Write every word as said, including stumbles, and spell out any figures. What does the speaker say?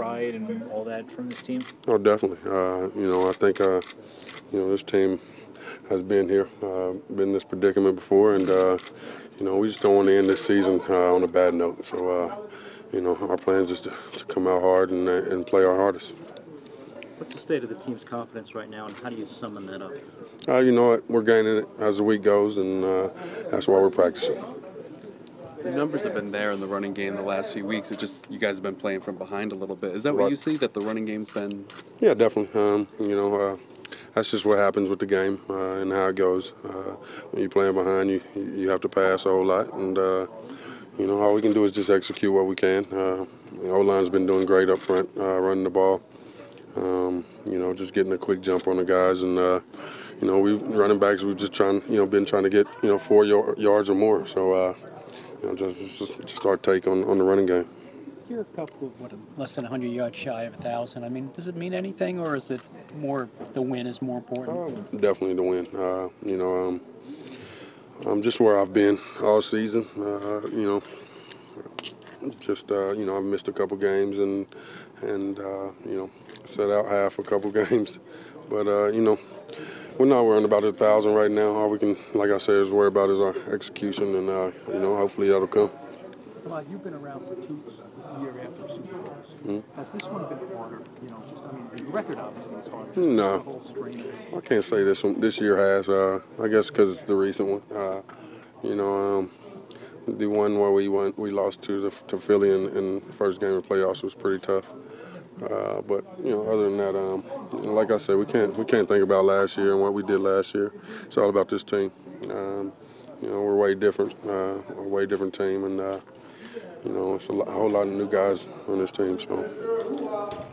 pride and all that from this team? Oh, definitely. Uh, you know, I think uh, you know this team has been here, uh, been in this predicament before, and uh, you know we just don't want to end this season uh, on a bad note. So, uh, you know, our plans is to, to come out hard and, and play our hardest. What's the state of the team's confidence right now, and how do you summon that up? Uh, you know what? We're gaining it as the week goes, and uh, that's why we're practicing. The numbers have been there in the running game the last few weeks. It just you guys have been playing from behind a little bit. Is that what Right. you see? That the running game's been? Yeah, definitely. Um, you know, uh, that's just what happens with the game uh, and how it goes. Uh, when you're playing behind, you you have to pass a whole lot, and uh, you know all we can do is just execute what we can. Uh, the O-line's been doing great up front, uh, running the ball. Um, you know, just getting a quick jump on the guys, and uh, you know, we running backs. We've just trying, you know, been trying to get you know four y- yards or more. So. Uh, You know, just, just just our take on, on the running game. You're a couple of what, less than one hundred yards shy of a thousand. I mean, does it mean anything, or is it more the win is more important? Um, definitely the win. Uh, you know, um, I'm just where I've been all season. Uh, you know, just uh, you know, I've missed a couple games and and uh, you know, set out half a couple games, but uh, you know. We're not worrying about a thousand right now. All we can, like I said, is worry about is our execution, and uh, you know, hopefully that'll come. Well, you've been around for two years after Super Bowls. Mm-hmm. Has this one been harder? You know, just I mean, the record obviously is hard. Just no, the whole strain of it. I can't say this one. This year has. Uh, I guess because it's the recent one. Uh, you know, um, the one where we went, we lost to the, to Philly in, in the first game of the playoffs was pretty tough. Uh, but you know, other than that, um, like I said, we can't we can't think about last year and what we did last year. It's all about this team. Um, you know, we're way different, uh, a way different team, and uh, you know, it's a, lot, a whole lot of new guys on this team. So.